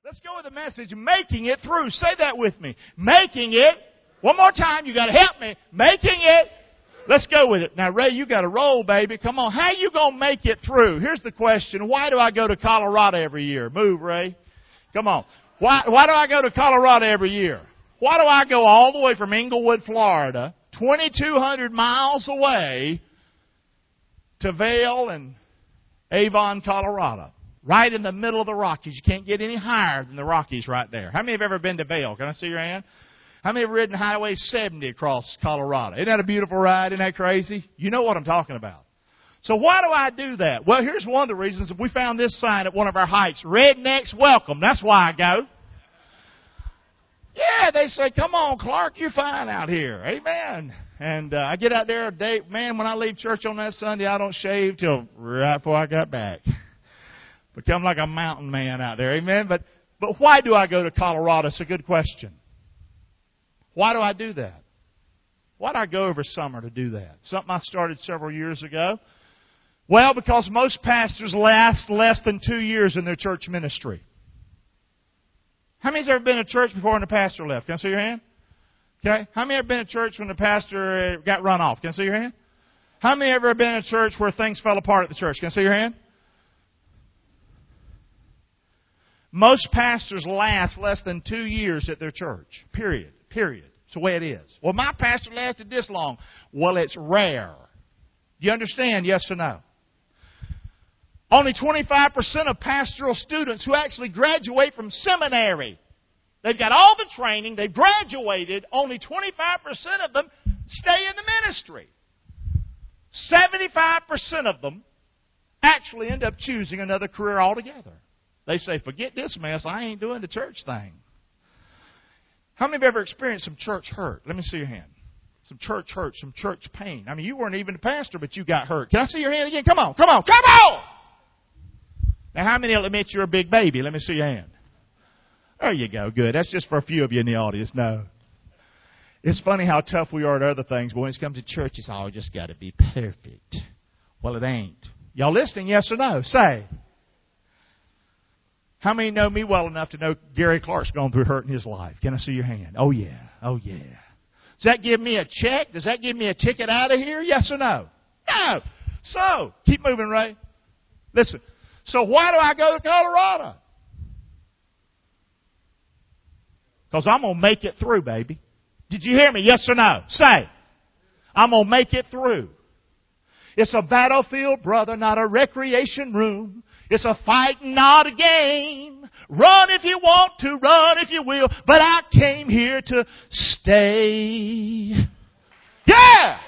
Let's go with the message, making it through. Say that with me. Making it. One more time. You got to help me. Making it. Let's go with it. Now, Ray, you got to roll, baby. Come on. How you going to make it through? Here's the question. Why do I go to Colorado every year? Move, Ray. Come on. Why do I go to Colorado every year? Why do I go all the way from Englewood, Florida, 2,200 miles away, to Vail and Avon, Colorado? Right in the middle of the Rockies. You can't get any higher than the Rockies right there. How many have ever been to Vail? Can I see your hand? How many have ridden Highway 70 across Colorado? Isn't that a beautiful ride? Isn't that crazy? You know what I'm talking about. So why do I do that? Well, here's one of the reasons. We found this sign at one of our hikes. Rednecks welcome. That's why I go. Yeah, they say, come on, Clark, you're fine out here. Amen. And I get out there a day. Man, when I leave church on that Sunday, I don't shave till right before I got back. Become like a mountain man out there. Amen. But why do I go to Colorado? It's a good question. Why do I do that? Why do I go over summer to do that? Something I started several years ago. Well, because most pastors last less than 2 years in their church ministry. How many's ever been to church before and the pastor left? Can I see your hand? Okay. How many have been to church when the pastor got run off? Can I see your hand? How many ever been to church where things fell apart at the church? Can I see your hand? Most pastors last less than 2 years at their church. Period. It's the way it is. Well, my pastor lasted this long. Well, it's rare. Do you understand? Yes or no? Only 25% of pastoral students who actually graduate from seminary. They've got all the training. They've graduated. Only 25% of them stay in the ministry. 75% of them actually end up choosing another career altogether. They say, forget this mess. I ain't doing the church thing. How many have ever experienced some church hurt? Let me see your hand. Some church hurt, some church pain. I mean, you weren't even a pastor, but you got hurt. Can I see your hand again? Come on. Now, how many will admit you're a big baby? Let me see your hand. There you go. Good. That's just for a few of you in the audience. No. It's funny how tough we are at other things, but when it comes to church, it's all just got to be perfect. Well, it ain't. Y'all listening, yes or no? Say. How many know me well enough to know Gary Clark's gone through hurt in his life? Can I see your hand? Oh, yeah. Does that give me a check? Does that give me a ticket out of here? Yes or no? No. So, keep moving, Ray. Listen. So why do I go to Colorado? Because I'm going to make it through, baby. Did you hear me? Yes or no? Say. I'm going to make it through. It's a battlefield, brother, not a recreation room. It's a fight, not a game. Run if you want to, run if you will. But I came here to stay. Yeah!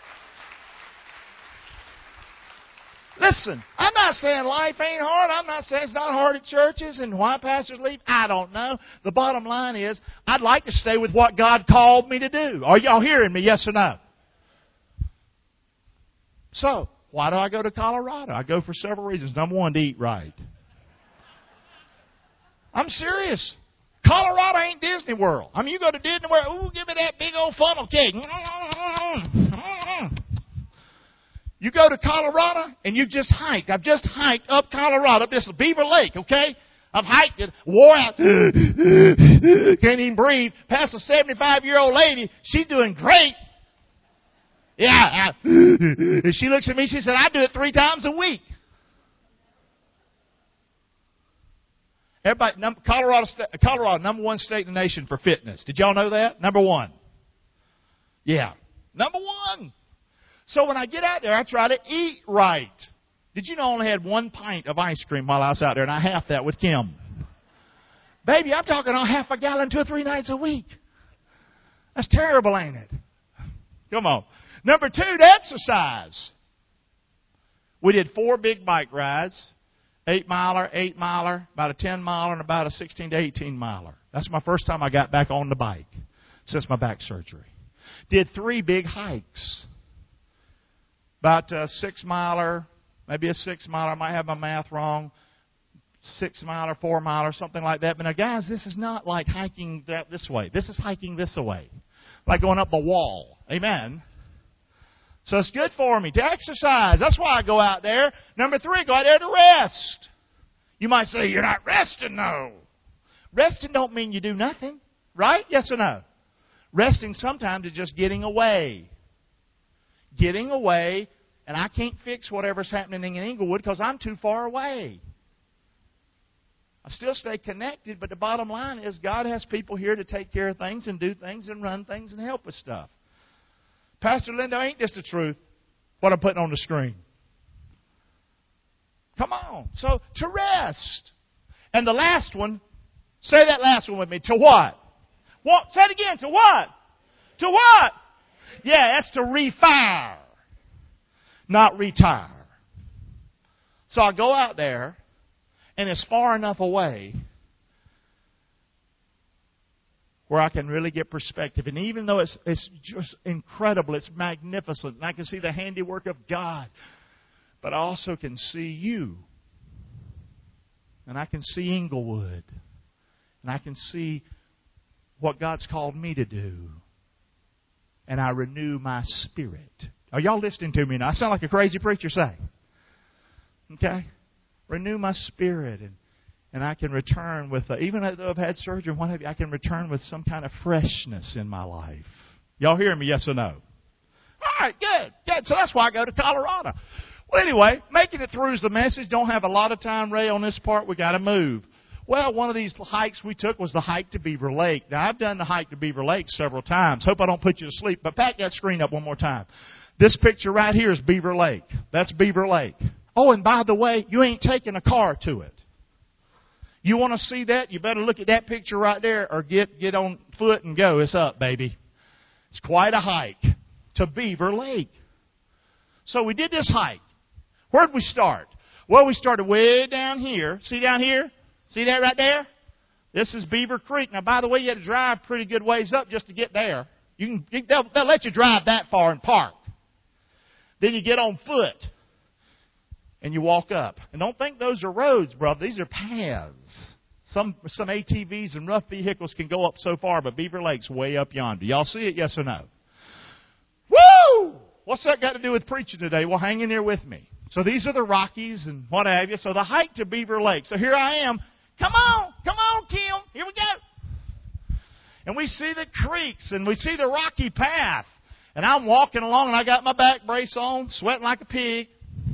Listen, I'm not saying life ain't hard. I'm not saying it's not hard at churches and why pastors leave. I don't know. The bottom line is, I'd like to stay with what God called me to do. Are y'all hearing me? Yes or no? So, why do I go to Colorado? I go for several reasons. Number one, to eat right. I'm serious. Colorado ain't Disney World. I mean, you go to Disney World, ooh, give me that big old funnel cake. You go to Colorado, and you've just hiked. I've just hiked up Colorado, up this Beaver Lake, okay? I've hiked it, wore out, can't even breathe, past a 75-year-old lady. She's doing great. Yeah. And she looks at me, she said, I do it 3 times a week. Everybody, Colorado, number 1 state in the nation for fitness. Did y'all know that? Number 1. Yeah. Number 1. So when I get out there, I try to eat right. Did you know I only had 1 pint of ice cream while I was out there, and I half that with Kim? Baby, I'm talking on half a gallon 2 or 3 nights a week. That's terrible, ain't it? Come on. Number 2, to exercise. We did 4 big bike rides. 8-miler, 8-miler, about a 10-miler, and about a 16 to 18-miler. That's my first time I got back on the bike since my back surgery. Did 3 big hikes. About a 6-miler, maybe a 6-miler. I might have my math wrong. 6-miler, 4-miler, something like that. But now, guys, this is not like hiking this way. This is hiking this way. Like going up the wall. Amen. So it's good for me to exercise. That's why I go out there. Number 3, go out there to rest. You might say, you're not resting, no. Resting don't mean you do nothing. Right? Yes or no? Resting sometimes is just getting away. Getting away, and I can't fix whatever's happening in Inglewood because I'm too far away. I still stay connected, but the bottom line is God has people here to take care of things and do things and run things and help with stuff. Pastor Linda, ain't this the truth, what I'm putting on the screen? Come on. So, to rest. And the last one, say that last one with me. To what? What? Say it again. To what? To what? Yeah, that's to refire, not retire. So I go out there, and it's far enough away where I can really get perspective. And even though it's just incredible, it's magnificent, and I can see the handiwork of God, but I also can see you. And I can see Inglewood. And I can see what God's called me to do. And I renew my spirit. Are y'all listening to me now? I sound like a crazy preacher, say. Okay? Renew my spirit. And I can return with, even though I've had surgery and what have you, I can return with some kind of freshness in my life. Y'all hear me, yes or no? All right, good. Good. So that's why I go to Colorado. Well, anyway, making it through is the message. Don't have a lot of time, Ray, on this part. We got to move. Well, one of these hikes we took was the hike to Beaver Lake. Now, I've done the hike to Beaver Lake several times. Hope I don't put you to sleep, but pack that screen up one more time. This picture right here is Beaver Lake. That's Beaver Lake. Oh, and by the way, you ain't taking a car to it. You want to see that? You better look at that picture right there or get on foot and go. It's up, baby. It's quite a hike to Beaver Lake. So we did this hike. Where'd we start? Well, we started way down here. See down here? See that right there? This is Beaver Creek. Now, by the way, you had to drive pretty good ways up just to get there. They'll let you drive that far and park. Then you get on foot and you walk up. And don't think those are roads, brother. These are paths. Some ATVs and rough vehicles can go up so far, but Beaver Lake's way up yonder. Y'all see it, yes or no? Woo! What's that got to do with preaching today? Well, hang in there with me. So these are the Rockies and what have you. So the hike to Beaver Lake. So here I am. Come on, Kim. Here we go. And we see the creeks and we see the rocky path. And I'm walking along and I got my back brace on, sweating like a pig.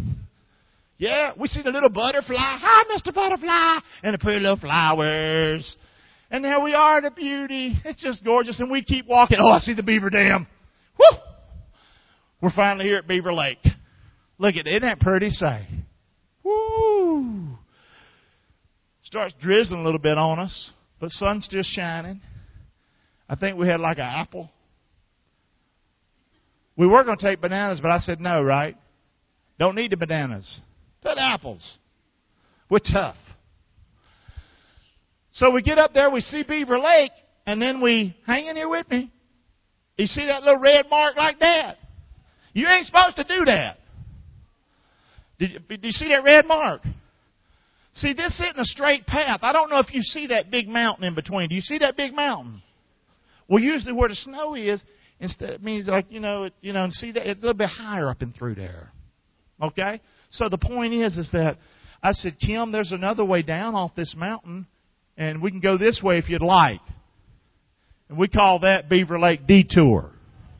Yeah, we see the little butterfly. Hi, Mr. Butterfly. And the pretty little flowers. And there we are, the beauty. It's just gorgeous. And we keep walking. Oh, I see the beaver dam. Woo! We're finally here at Beaver Lake. Look at it. Isn't that pretty, say? Woo! Starts drizzling a little bit on us, but sun's still shining. I think we had like an apple. We were going to take bananas, but I said no, right? Don't need the bananas. Put apples. We're tough. So we get up there, we see Beaver Lake, and then we, hang in here with me. You see that little red mark like that? You ain't supposed to do that. Did you see that red mark? See, this isn't a straight path. I don't know if you see that big mountain in between. Do you see that big mountain? Well, usually where the snow is, instead it means like, see that it's a little bit higher up and through there. Okay? So the point is that I said, Kim, there's another way down off this mountain, and we can go this way if you'd like. And we call that Beaver Lake Detour.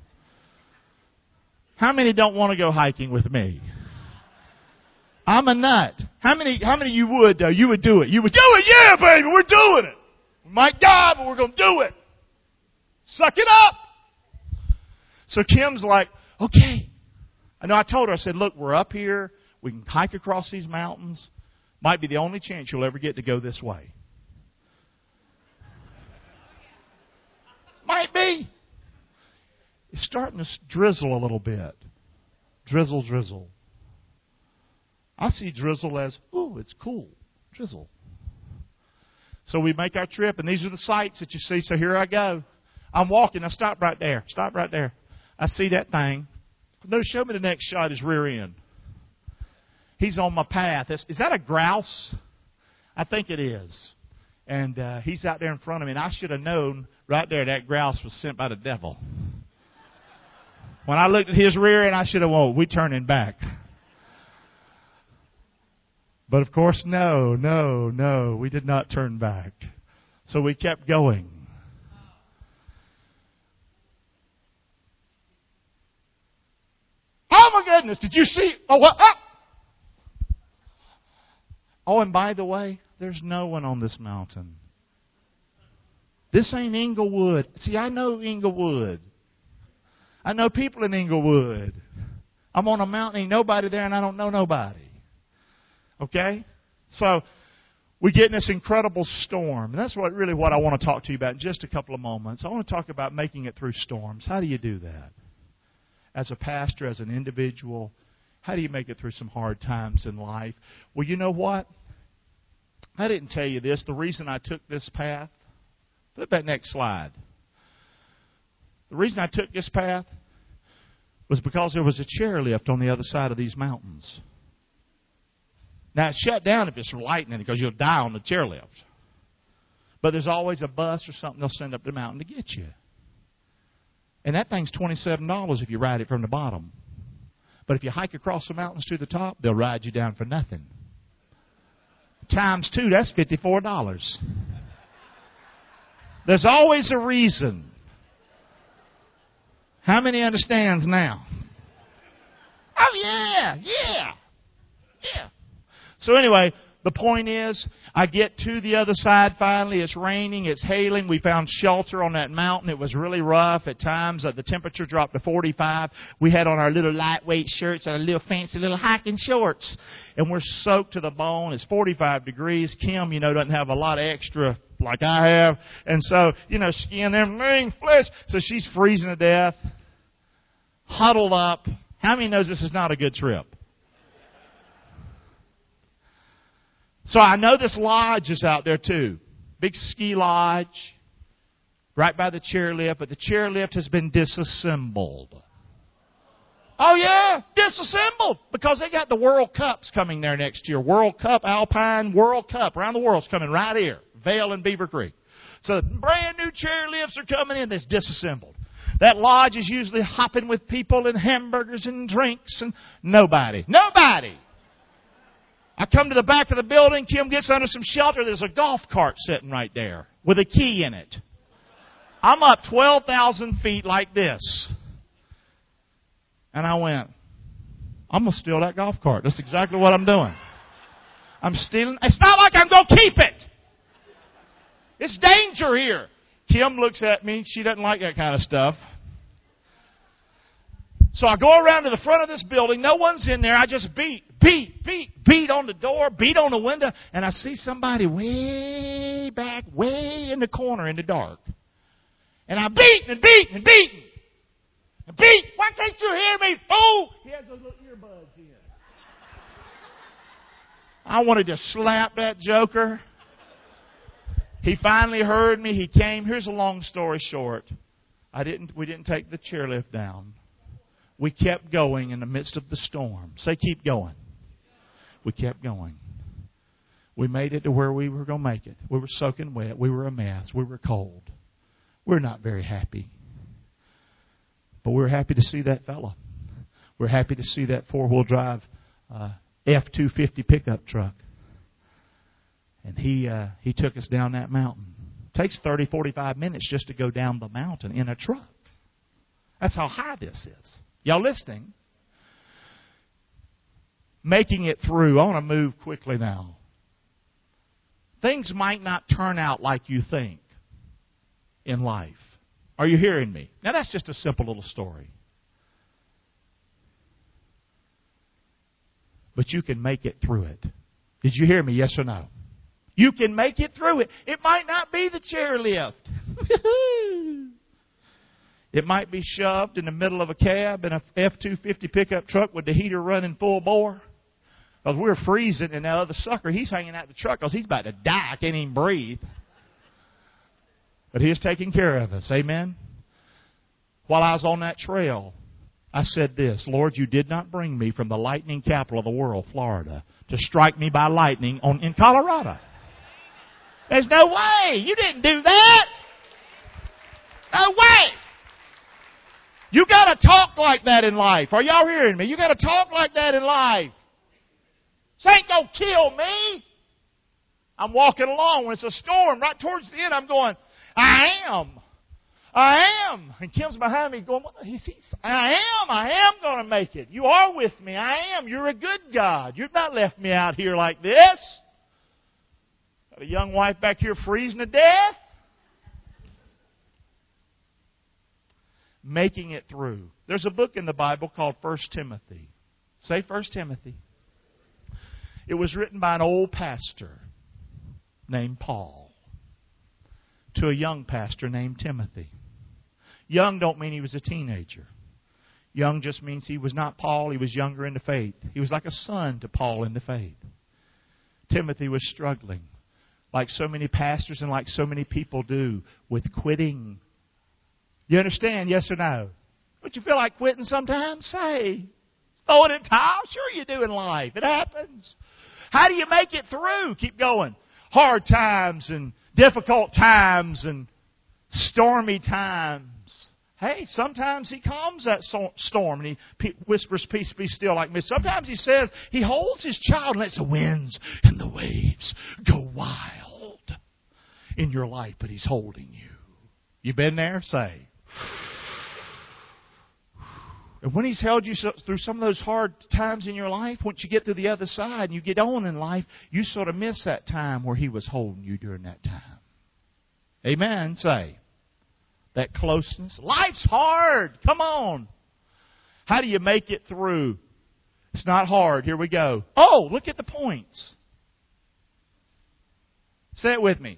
How many don't want to go hiking with me? I'm a nut. How many of you would, though? You would do it. You would do it. Yeah, baby, we're doing it. We might die, but we're going to do it. Suck it up. So Kim's like, okay. I told her, I said, look, we're up here. We can hike across these mountains. Might be the only chance you'll ever get to go this way. Might be. It's starting to drizzle a little bit. Drizzle, drizzle. I see drizzle as, ooh, it's cool. Drizzle. So we make our trip, and these are the sights that you see. So here I go. I'm walking. I stop right there. Stop right there. I see that thing. No, show me the next shot, his rear end. He's on my path. Is that a grouse? I think it is. And he's out there in front of me. And I should have known right there that grouse was sent by the devil. When I looked at his rear end, I should have, we turning back. But of course, no, we did not turn back. So we kept going. Oh my goodness, did you see? Oh, what? Oh, and by the way, there's no one on this mountain. This ain't Inglewood. See, I know Inglewood. I know people in Inglewood. I'm on a mountain, ain't nobody there, and I don't know nobody. Okay? So, we get in this incredible storm. And that's what I want to talk to you about in just a couple of moments. I want to talk about making it through storms. How do you do that? As a pastor, as an individual, how do you make it through some hard times in life? Well, you know what? I didn't tell you this. The reason I took this path, put that next slide. The reason I took this path was because there was a chairlift on the other side of these mountains. Now, it's shut down if it's lightning because you'll die on the chairlift. But there's always a bus or something they'll send up the mountain to get you. And that thing's $27 if you ride it from the bottom. But if you hike across the mountains to the top, they'll ride you down for nothing. Times 2, that's $54. There's always a reason. How many understands now? Oh, yeah. So anyway, the point is, I get to the other side finally. It's raining. It's hailing. We found shelter on that mountain. It was really rough at times. The temperature dropped to 45. We had on our little lightweight shirts and our little fancy little hiking shorts. And we're soaked to the bone. It's 45 degrees. Kim, doesn't have a lot of extra like I have. And so, skin, everything, flesh. So she's freezing to death. Huddled up. How many knows this is not a good trip? So I know this lodge is out there too. Big ski lodge. Right by the chairlift. But the chairlift has been disassembled. Oh yeah, disassembled. Because they got the World Cups coming there next year. World Cup, Alpine World Cup. Around the world's coming right here. Vail and Beaver Creek. So brand new chairlifts are coming in that's disassembled. That lodge is usually hopping with people and hamburgers and drinks and nobody. I come to the back of the building. Kim gets under some shelter. There's a golf cart sitting right there with a key in it. I'm up 12,000 feet like this. And I went, I'm going to steal that golf cart. That's exactly what I'm doing. I'm stealing. It's not like I'm going to keep it. It's danger here. Kim looks at me. She doesn't like that kind of stuff. So I go around to the front of this building. No one's in there. I just beat on the door, beat on the window, and I see somebody way back, way in the corner in the dark. And I beat. Why can't you hear me, fool? He has those little earbuds in. I wanted to slap that joker. He finally heard me. He came. Here's a long story short. We didn't take the chairlift down. We kept going in the midst of the storm. Say, keep going. We kept going. We made it to where we were going to make it. We were soaking wet. We were a mess. We were cold. We're not very happy. But we're happy to see that fella. We're happy to see that four-wheel drive F-250 pickup truck. And he took us down that mountain. It takes 30, 45 minutes just to go down the mountain in a truck. That's how high this is. Y'all listening? Making it through. I want to move quickly now. Things might not turn out like you think in life. Are you hearing me? Now that's just a simple little story. But you can make it through it. Did you hear me? Yes or no? You can make it through it. It might not be the chairlift. It might be shoved in the middle of a cab in a F-250 pickup truck with the heater running full bore. Because we're freezing, and that other sucker, he's hanging out the truck because he's about to die. I can't even breathe. But He is taking care of us. Amen? While I was on that trail, I said this, Lord, you did not bring me from the lightning capital of the world, Florida, to strike me by lightning in Colorado. There's no way. You didn't do that. No way. You got to talk like that in life. Are y'all hearing me? You got to talk like that in life. This ain't going to kill me. I'm walking along when it's a storm. Right towards the end, I'm going, I am. And Kim's behind me going, I am going to make it. You are with me. I am. You're a good God. You've not left me out here like this. Got a young wife back here freezing to death. Making it through. There's a book in the Bible called 1 Timothy. Say 1 Timothy. It was written by an old pastor named Paul to a young pastor named Timothy. Young don't mean he was a teenager. Young just means he was not Paul. He was younger in the faith. He was like a son to Paul in the faith. Timothy was struggling, like so many pastors and like so many people do, with quitting. You understand? Yes or no? Don't you feel like quitting sometimes? Say, throw it in towel. Sure you do in life. It happens. How do you make it through? Keep going. Hard times and difficult times and stormy times. Hey, sometimes He calms that storm and He whispers, peace, be still, like me. Sometimes He says, He holds His child and lets the winds and the waves go wild in your life, but He's holding you. You been there? Say. And when He's held you through some of those hard times in your life, once you get to the other side and you get on in life, you sort of miss that time where He was holding you during that time. Amen. Say. That closeness. Life's hard. Come on. How do you make it through? It's not hard. Here we go. Oh, look at the points. Say it with me.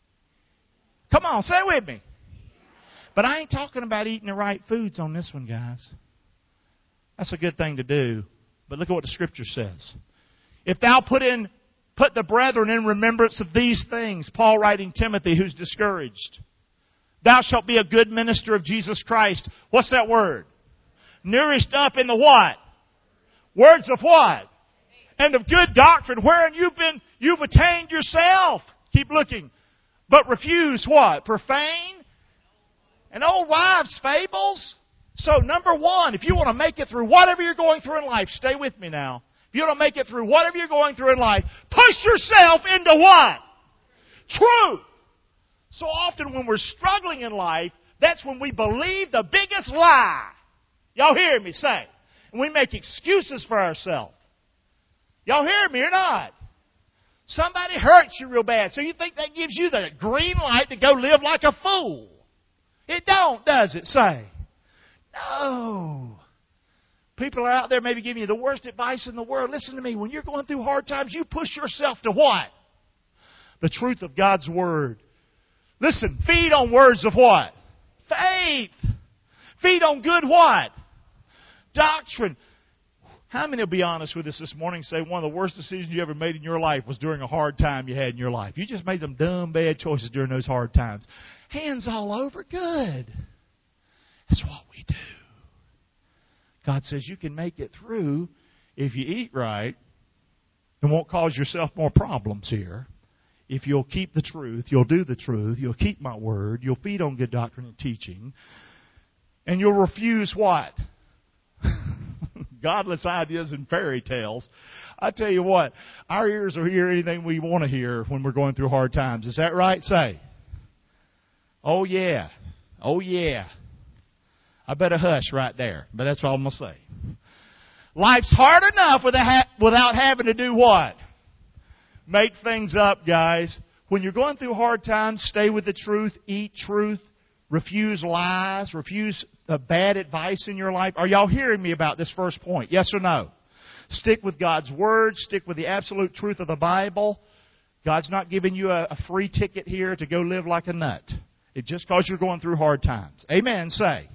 Come on, say it with me. But I ain't talking about eating the right foods on this one, guys. That's a good thing to do. But look at what the Scripture says. If thou put the brethren in remembrance of these things, Paul writing Timothy, who's discouraged. Thou shalt be a good minister of Jesus Christ. What's that word? Nourished up in the what? Words of what? And of good doctrine, wherein you've attained yourself. Keep looking. But refuse what? Profane and old wives' fables. So number one, if you want to make it through whatever you're going through in life, stay with me now. If you want to make it through whatever you're going through in life, push yourself into what? Truth. So often when we're struggling in life, that's when we believe the biggest lie. Y'all hear me say? And we make excuses for ourselves. Y'all hear me or not? Somebody hurts you real bad, so you think that gives you the green light to go live like a fool. It don't, does it? Say. No. People are out there maybe giving you the worst advice in the world. Listen to me. When you're going through hard times, you push yourself to what? The truth of God's Word. Listen, feed on words of what? Faith. Feed on good what? Doctrine. How many will be honest with us this morning and say one of the worst decisions you ever made in your life was during a hard time you had in your life? You just made some dumb, bad choices during those hard times. Hands all over, good. That's what we do. God says you can make it through if you eat right and won't cause yourself more problems here. If you'll keep the truth, you'll do the truth, you'll keep my word, you'll feed on good doctrine and teaching, and you'll refuse what? Godless ideas and fairy tales. I tell you what, our ears will hear anything we want to hear when we're going through hard times. Is that right? Say. Oh, yeah. Oh, yeah. I better hush right there, but that's all I'm going to say. Life's hard enough without having to do what? Make things up, guys. When you're going through hard times, stay with the truth, eat truth, refuse lies, refuse bad advice in your life. Are y'all hearing me about this first point? Yes or no? Stick with God's Word. Stick with the absolute truth of the Bible. God's not giving you a free ticket here to go live like a nut. It's just because you're going through hard times. Amen, say.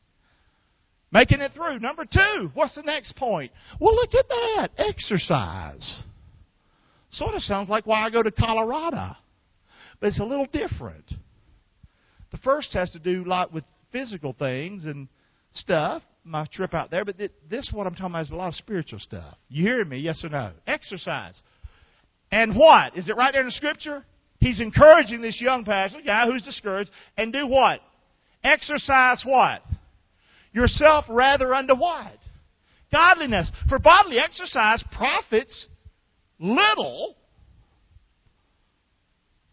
Making it through. Number two, what's the next point? Well, look at that. Exercise. Sort of sounds like why I go to Colorado. But it's a little different. The first has to do a lot with physical things and stuff, my trip out there. But this one I'm talking about is a lot of spiritual stuff. You hear me? Yes or no? Exercise. And what? Is it right there in the Scripture? He's encouraging this young pastor, guy who's discouraged, and do what? Exercise what? Yourself rather unto what? Godliness. For bodily exercise profits little,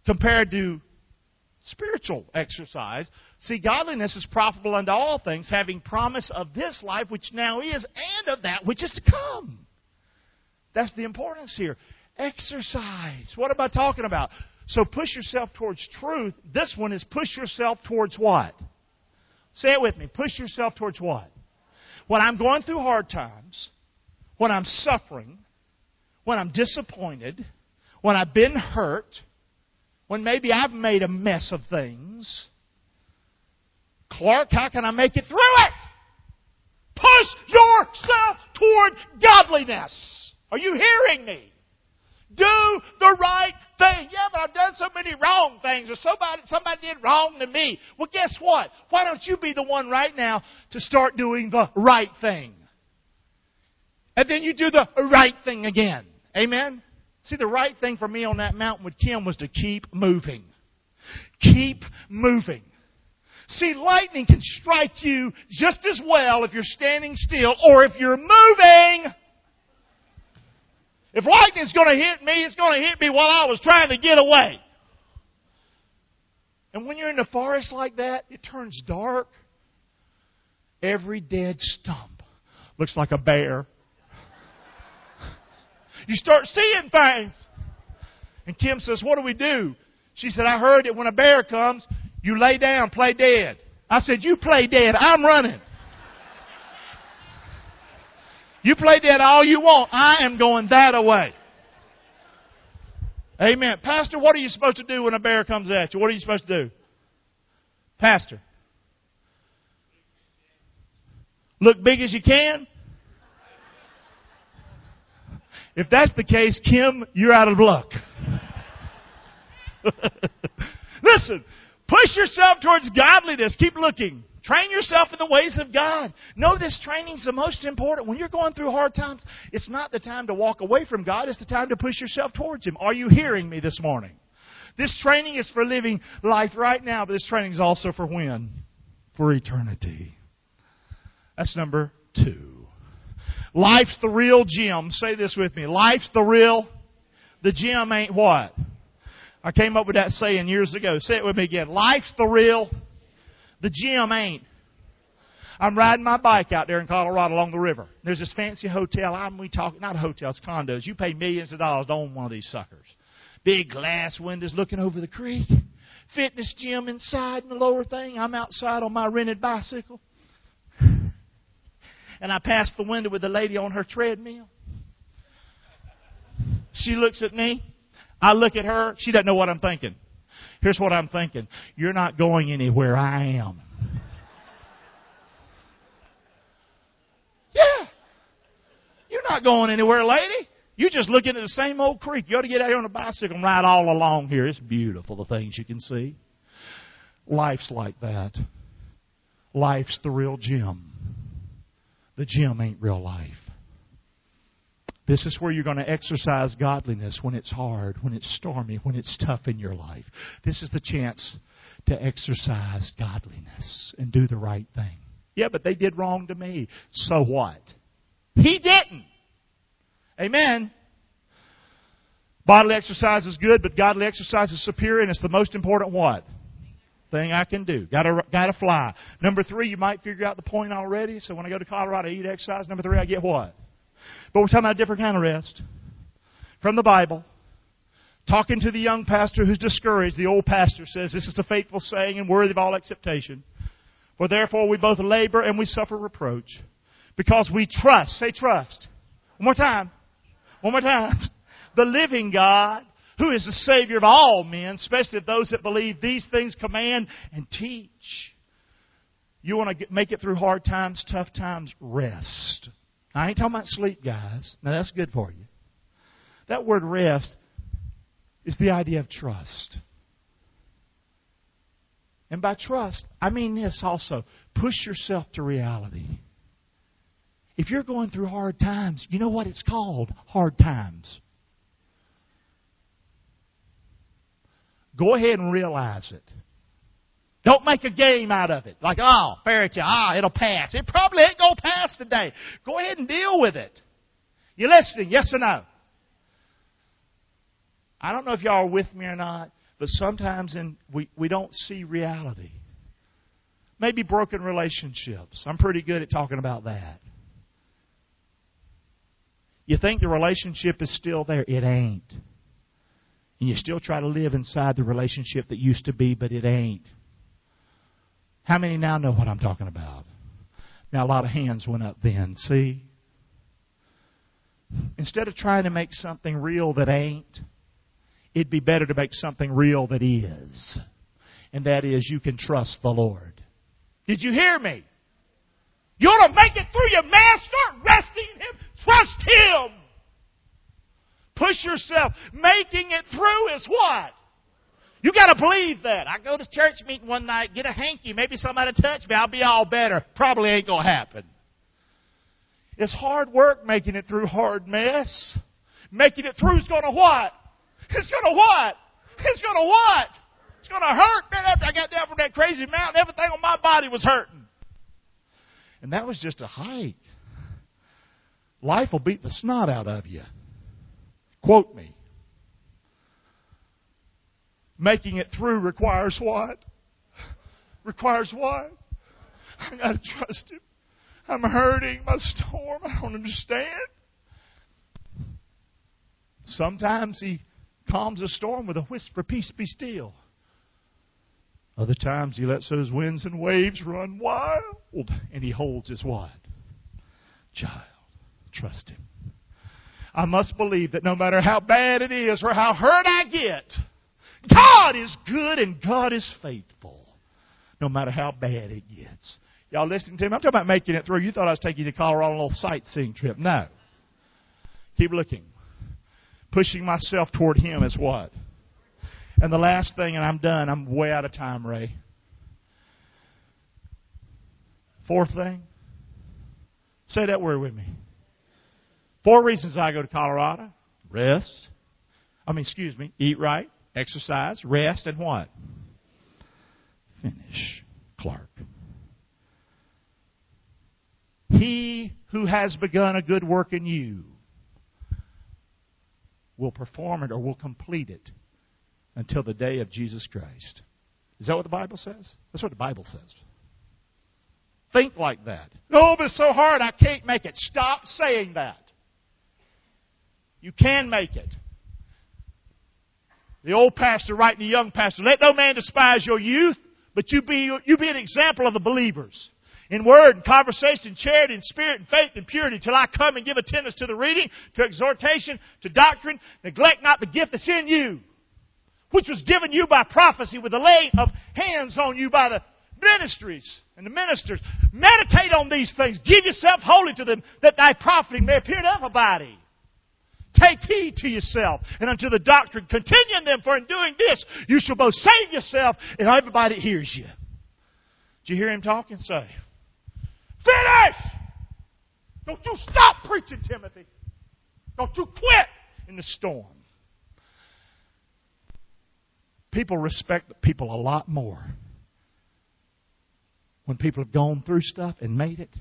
compared to spiritual exercise. See, godliness is profitable unto all things, having promise of this life which now is, and of that which is to come. That's the importance here. Exercise. What am I talking about? So push yourself towards truth. This one is push yourself towards what? Say it with me. Push yourself towards what? When I'm going through hard times, when I'm suffering, when I'm disappointed, when I've been hurt, when maybe I've made a mess of things. Clark, how can I make it through it? Push yourself toward godliness. Are you hearing me? Do the right thing. Yeah, but I've done so many wrong things, or somebody did wrong to me. Well, guess what? Why don't you be the one right now to start doing the right thing? And then you do the right thing again. Amen? See, the right thing for me on that mountain with Kim was to keep moving. Keep moving. See, lightning can strike you just as well if you're standing still or if you're moving. If lightning's going to hit me, it's going to hit me while I was trying to get away. And when you're in the forest like that, it turns dark. Every dead stump looks like a bear. You start seeing things. And Kim says, what do we do? She said, I heard that when a bear comes, you lay down, play dead. I said, you play dead. I'm running. You play dead all you want. I am going that away. Amen. Pastor, what are you supposed to do when a bear comes at you? What are you supposed to do? Pastor. Look big as you can? If that's the case, Kim, you're out of luck. Listen, push yourself towards godliness. Keep looking. Train yourself in the ways of God. Know this training's the most important. When you're going through hard times, it's not the time to walk away from God. It's the time to push yourself towards Him. Are you hearing me this morning? This training is for living life right now, but this training is also for when? For eternity. That's number 2. Life's the real gym. Say this with me. Life's the real. The gym ain't what? I came up with that saying years ago. Say it with me again. Life's the real. The gym ain't. I'm riding my bike out there in Colorado along the river. There's this fancy hotel. Not a hotel, it's condos. You pay millions of dollars to own one of these suckers. Big glass windows looking over the creek. Fitness gym inside in the lower thing. I'm outside on my rented bicycle. And I pass the window with the lady on her treadmill. She looks at me. I look at her. She doesn't know what I'm thinking. Here's what I'm thinking. You're not going anywhere. I am. Yeah. You're not going anywhere, lady. You're just looking at the same old creek. You ought to get out here on a bicycle and ride all along here. It's beautiful, the things you can see. Life's like that. Life's the real gym. The gym ain't real life. This is where you're going to exercise godliness when it's hard, when it's stormy, when it's tough in your life. This is the chance to exercise godliness and do the right thing. Yeah, but they did wrong to me. So what? He didn't. Amen. Bodily exercise is good, but godly exercise is superior, and it's the most important what? Thing I can do. Gotta fly. Number 3, you might figure out the point already. So when I go to Colorado, I eat exercise. Number 3, I get what? But we're talking about a different kind of rest. From the Bible. Talking to the young pastor who's discouraged, the old pastor says, this is a faithful saying and worthy of all acceptation. For therefore we both labor and we suffer reproach. Because we trust. Say trust. One more time. One more time. The living God, who is the Savior of all men, especially of those that believe these things command and teach. You want to make it through hard times, tough times, rest. I ain't talking about sleep, guys. Now, that's good for you. That word rest is the idea of trust. And by trust, I mean this also. Push yourself to reality. If you're going through hard times, you know what it's called? Hard times. Go ahead and realize it. Don't make a game out of it. Like, fairy tale, it'll pass. It probably ain't going to pass today. Go ahead and deal with it. You listening? Yes or no? I don't know if y'all are with me or not, But sometimes we don't see reality. Maybe broken relationships. I'm pretty good at talking about that. You think the relationship is still there. It ain't. And you still try to live inside the relationship that used to be, but it ain't. How many now know what I'm talking about? Now, a lot of hands went up then. See? Instead of trying to make something real that ain't, it'd be better to make something real that is. And that is, you can trust the Lord. Did you hear me? You want to make it through your mess? Start resting in Him. Trust Him. Push yourself. Making it through is what? You got to believe that. I go to church meeting one night, get a hanky, maybe somebody touch me, I'll be all better. Probably ain't going to happen. It's hard work making it through hard mess. Making it through is going to what? It's going to what? It's going to what? It's going to hurt. Man, after I got down from that crazy mountain, everything on my body was hurting. And that was just a hike. Life will beat the snot out of you. Quote me. Making it through requires what? Requires what? I got to trust Him. I'm hurting my storm. I don't understand. Sometimes He calms a storm with a whisper, peace be still. Other times He lets those winds and waves run wild. And He holds His what? Child. Trust Him. I must believe that no matter how bad it is or how hurt I get, God is good and God is faithful. No matter how bad it gets. Y'all listening to me? I'm talking about making it through. You thought I was taking you to Colorado on a little sightseeing trip. No. Keep looking. Pushing myself toward Him is what? And the last thing, and I'm done. I'm way out of time, Ray. Fourth thing. Say that word with me. 4 reasons I go to Colorado. Rest. Eat right, exercise, rest, and what? Finish. Clark. He who has begun a good work in you will perform it or will complete it until the day of Jesus Christ. Is that what the Bible says? That's what the Bible says. Think like that. Oh, but it's so hard I can't make it. Stop saying that. You can make it. The old pastor writing the young pastor, let no man despise your youth, but you be an example of the believers. In word and conversation, charity and spirit and faith and purity, till I come and give attendance to the reading, to exhortation, to doctrine. Neglect not the gift that's in you, which was given you by prophecy with the laying of hands on you by the ministries and the ministers. Meditate on these things. Give yourself wholly to them, that thy profiting may appear to everybody. Take heed to yourself and unto the doctrine. Continue in them, for in doing this you shall both save yourself and everybody that hears you. Did you hear him talking? Say, finish! Don't you stop preaching, Timothy. Don't you quit in the storm. People respect people a lot more when people have gone through stuff and made it,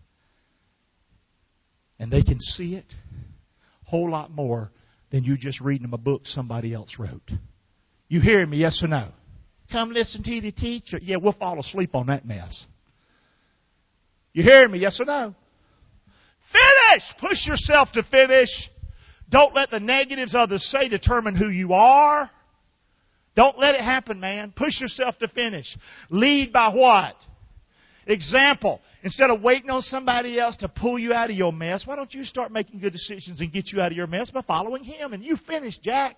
and they can see it, a whole lot more than you just reading them a book somebody else wrote. You hearing me, yes or no? Come listen to the teacher. Yeah, we'll fall asleep on that mess. You hearing me, yes or no? Finish! Push yourself to finish. Don't let the negatives others say determine who you are. Don't let it happen, man. Push yourself to finish. Lead by what? Example. Instead of waiting on somebody else to pull you out of your mess, why don't you start making good decisions and get you out of your mess by following Him? And you finish, Jack.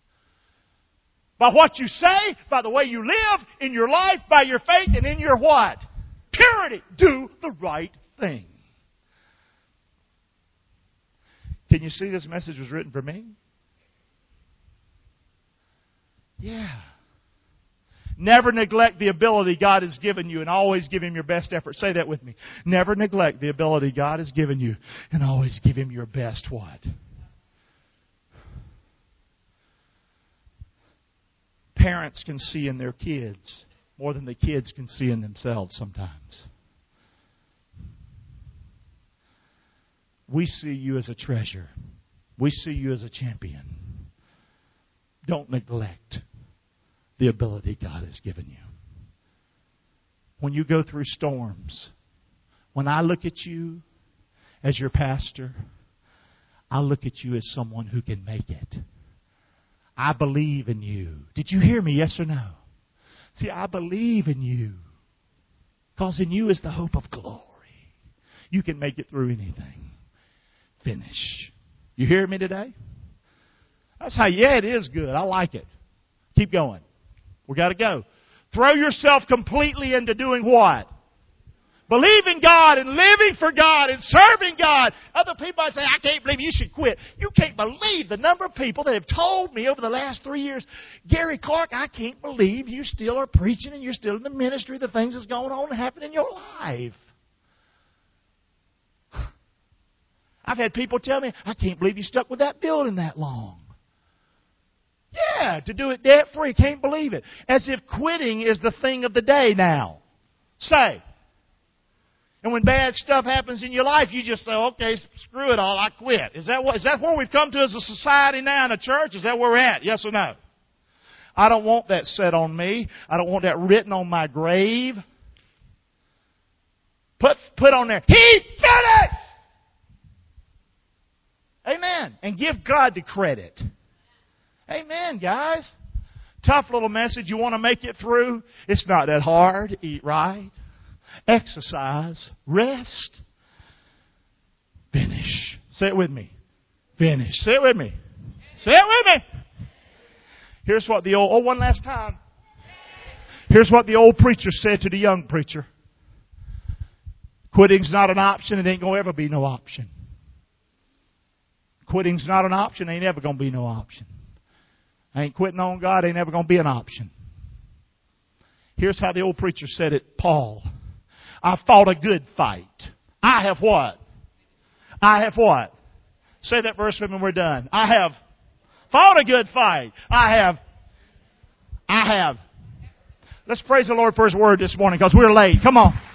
By what you say, by the way you live in your life, by your faith, and in your what? Purity. Do the right thing. Can you see this message was written for me? Yeah. Never neglect the ability God has given you and always give Him your best effort. Say that with me. Never neglect the ability God has given you and always give Him your best what? Parents can see in their kids more than the kids can see in themselves sometimes. We see you as a treasure. We see you as a champion. Don't neglect the ability God has given you. When you go through storms, when I look at you as your pastor, I look at you as someone who can make it. I believe in you. Did you hear me, yes or no? See, I believe in you. Because in you is the hope of glory. You can make it through anything. Finish. You hear me today? That's how, yeah, it is good. I like it. Keep going. We got to go. Throw yourself completely into doing what? Believing God and living for God and serving God. Other people say, I can't believe you should quit. You can't believe the number of people that have told me over the last 3 years, Gary Clark, I can't believe you still are preaching and you're still in the ministry, the things that's going on and happening in your life. I've had people tell me, I can't believe you stuck with that building that long. Yeah, to do it debt-free. Can't believe it. As if quitting is the thing of the day now. Say. And when bad stuff happens in your life, you just say, okay, screw it all, I quit. Is that where we've come to as a society now in a church? Is that where we're at? Yes or no? I don't want that said on me. I don't want that written on my grave. Put on there, He finished! Amen. And give God the credit. Amen, guys. Tough little message. You want to make it through? It's not that hard. Eat right. Exercise. Rest. Finish. Say it with me. Finish. Say it with me. Say it with me. Here's what the old... Oh, one last time. Here's what the old preacher said to the young preacher. Quitting's not an option. It ain't going to ever be no option. Quitting's not an option. Ain't ever going to be no option. Ain't quitting on God. Ain't ever going to be an option. Here's how the old preacher said it. Paul. I fought a good fight. I have what? I have what? Say that verse with me when we're done. I have fought a good fight. I have. Let's praise the Lord for His word this morning because we're late. Come on.